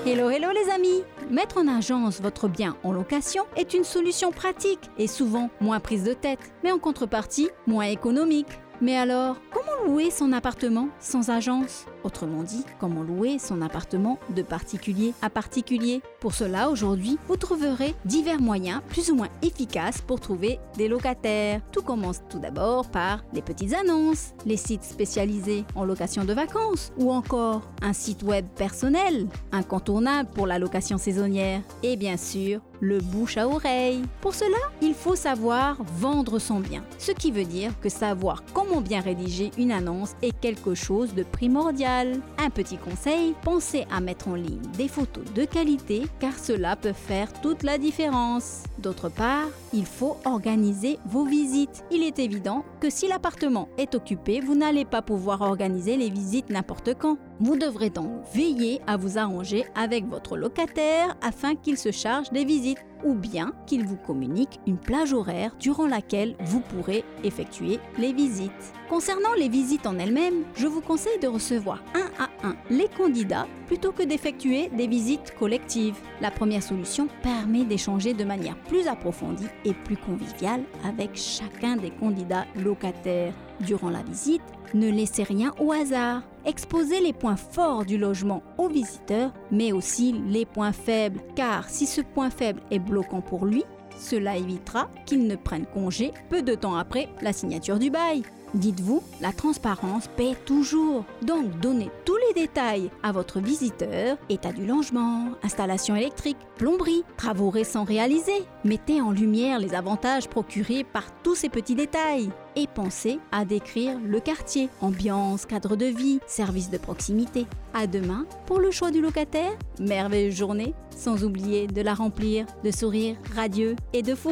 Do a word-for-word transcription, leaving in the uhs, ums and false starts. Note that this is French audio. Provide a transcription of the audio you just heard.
Hello, hello les amis! Mettre en agence votre bien en location est une solution pratique et souvent moins prise de tête, mais en contrepartie moins économique. Mais alors, comment louer son appartement sans agence? Autrement dit, comment louer son appartement de particulier à particulier? Pour cela, aujourd'hui, vous trouverez divers moyens plus ou moins efficaces pour trouver des locataires. Tout commence tout d'abord par les petites annonces, les sites spécialisés en location de vacances ou encore un site web personnel, incontournable pour la location saisonnière. Et bien sûr, le bouche à oreille. Pour cela, il faut savoir vendre son bien. Ce qui veut dire que savoir comment bien rédiger une annonce est quelque chose de primordial. Un petit conseil, pensez à mettre en ligne des photos de qualité car cela peut faire toute la différence. D'autre part, il faut organiser vos visites. Il est évident que si l'appartement est occupé, vous n'allez pas pouvoir organiser les visites n'importe quand. Vous devrez donc veiller à vous arranger avec votre locataire afin qu'il se charge des visites ou bien qu'il vous communique une plage horaire durant laquelle vous pourrez effectuer les visites. Concernant les visites en elles-mêmes, je vous conseille de recevoir un à un les candidats plutôt que d'effectuer des visites collectives. La première solution permet d'échanger de manière plus approfondie et plus conviviale avec chacun des candidats locataires. Durant la visite, ne laissez rien au hasard. Exposez les points forts du logement aux visiteurs, mais aussi les points faibles, car si ce point faible est bloquant pour lui, cela évitera qu'il ne prenne congé peu de temps après la signature du bail. Dites-vous, la transparence paie toujours. Donc, donnez tous les détails à votre visiteur. État du logement, installation électrique, plomberie, travaux récents réalisés. Mettez en lumière les avantages procurés par tous ces petits détails. Et pensez à décrire le quartier, ambiance, cadre de vie, services de proximité. À demain pour le choix du locataire. Merveilleuse journée, sans oublier de la remplir de sourires radieux et de fou